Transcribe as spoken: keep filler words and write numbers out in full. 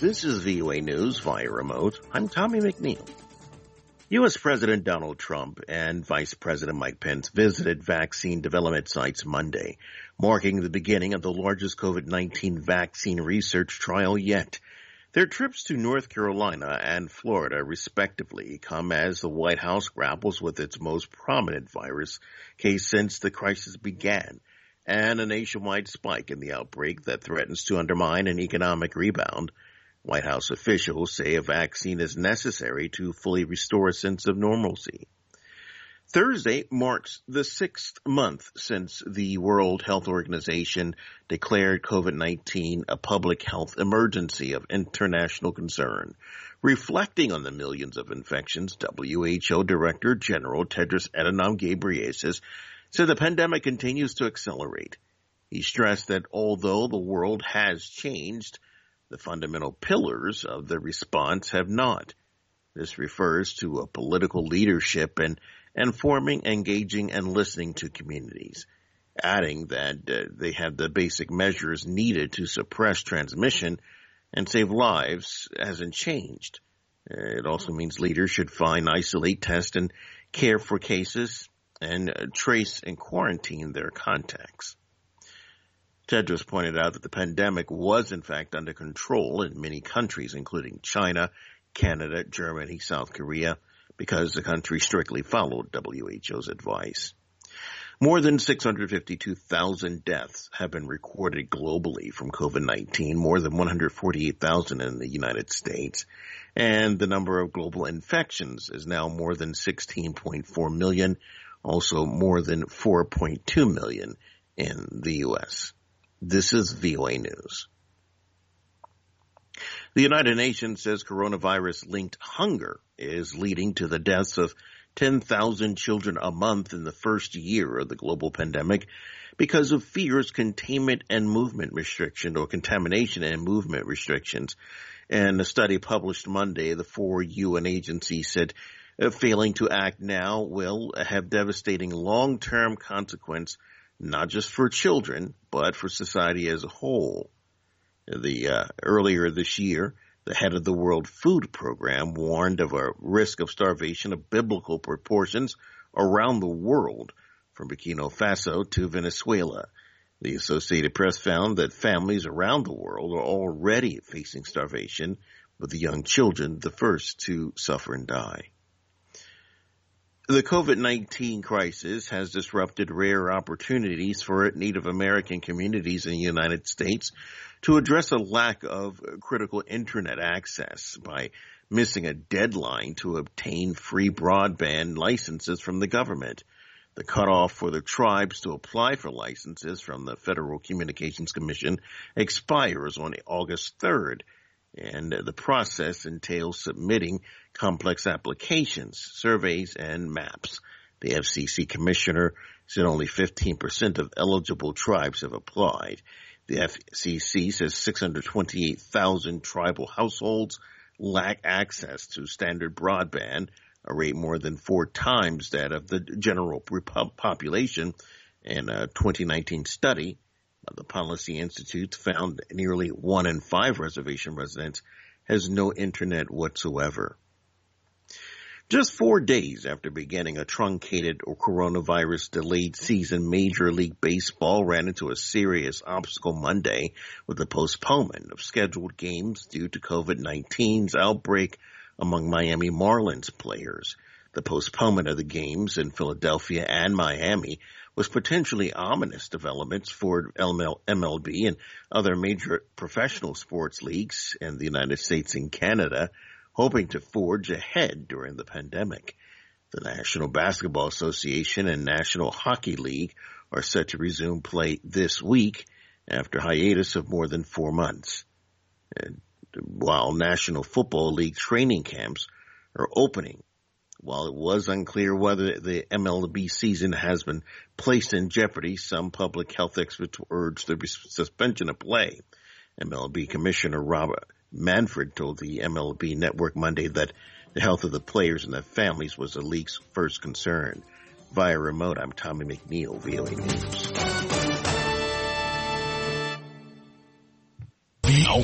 This is V O A News via remote. I'm Tommy McNeil. U S. President Donald Trump and Vice President Mike Pence visited vaccine development sites Monday, marking the beginning of the largest COVID nineteen vaccine research trial yet. Their trips to North Carolina and Florida, respectively, come as the White House grapples with its most prominent virus case since the crisis began, and a nationwide spike in the outbreak that threatens to undermine an economic rebound. White House officials say a vaccine is necessary to fully restore a sense of normalcy. Thursday marks the sixth month since the World Health Organization declared COVID nineteen a public health emergency of international concern. Reflecting on the millions of infections, W H O Director General Tedros Adhanom Ghebreyesus said the pandemic continues to accelerate. He stressed that although the world has changed, the fundamental pillars of the response have not. This refers to a political leadership and informing, engaging, and listening to communities, adding that uh, they have the basic measures needed to suppress transmission and save lives hasn't changed. Uh, it also means leaders should find, isolate, test, and care for cases and uh, trace and quarantine their contacts. Tedros pointed out that the pandemic was, in fact, under control in many countries, including China, Canada, Germany, South Korea, because the country strictly followed W H O's advice. More than six hundred fifty-two thousand deaths have been recorded globally from COVID nineteen, more than one hundred forty-eight thousand in the United States, and the number of global infections is now more than sixteen point four million, also more than four point two million in the U S This is V O A News. The United Nations says coronavirus-linked hunger is leading to the deaths of ten thousand children a month in the first year of the global pandemic because of fears containment and movement restriction or contamination and movement restrictions. In a study published Monday, the four U N agencies said uh, failing to act now will have devastating long-term consequence, not just for children, but for society as a whole. The uh, earlier this year, the head of the World Food Program warned of a risk of starvation of biblical proportions around the world, from Burkina Faso to Venezuela. The Associated Press found that families around the world are already facing starvation, with the young children the first to suffer and die. The COVID nineteen crisis has disrupted rare opportunities for Native American communities in the United States to address a lack of critical internet access by missing a deadline to obtain free broadband licenses from the government. The cutoff for the tribes to apply for licenses from the Federal Communications Commission expires on August third. And the process entails submitting complex applications, surveys, and maps. The F C C commissioner said only fifteen percent of eligible tribes have applied. The F C C says six hundred twenty-eight thousand tribal households lack access to standard broadband, a rate more than four times that of the general population. In a twenty nineteen study, the Policy Institute found nearly one in five reservation residents has no internet whatsoever. Just four days after beginning a truncated or coronavirus-delayed season, Major League Baseball ran into a serious obstacle Monday with the postponement of scheduled games due to COVID nineteen's outbreak among Miami Marlins players. The postponement of the games in Philadelphia and Miami was potentially ominous developments for M L B and other major professional sports leagues in the United States and Canada, hoping to forge ahead during the pandemic. The National Basketball Association and National Hockey League are set to resume play this week after hiatus of more than four months. And while National Football League training camps are opening, while it was unclear whether the M L B season has been placed in jeopardy, some public health experts urged the suspension of play. M L B Commissioner Robert Manfred told the M L B Network Monday that the health of the players and their families was the league's first concern. Via remote, I'm Tommy McNeil, V O A News.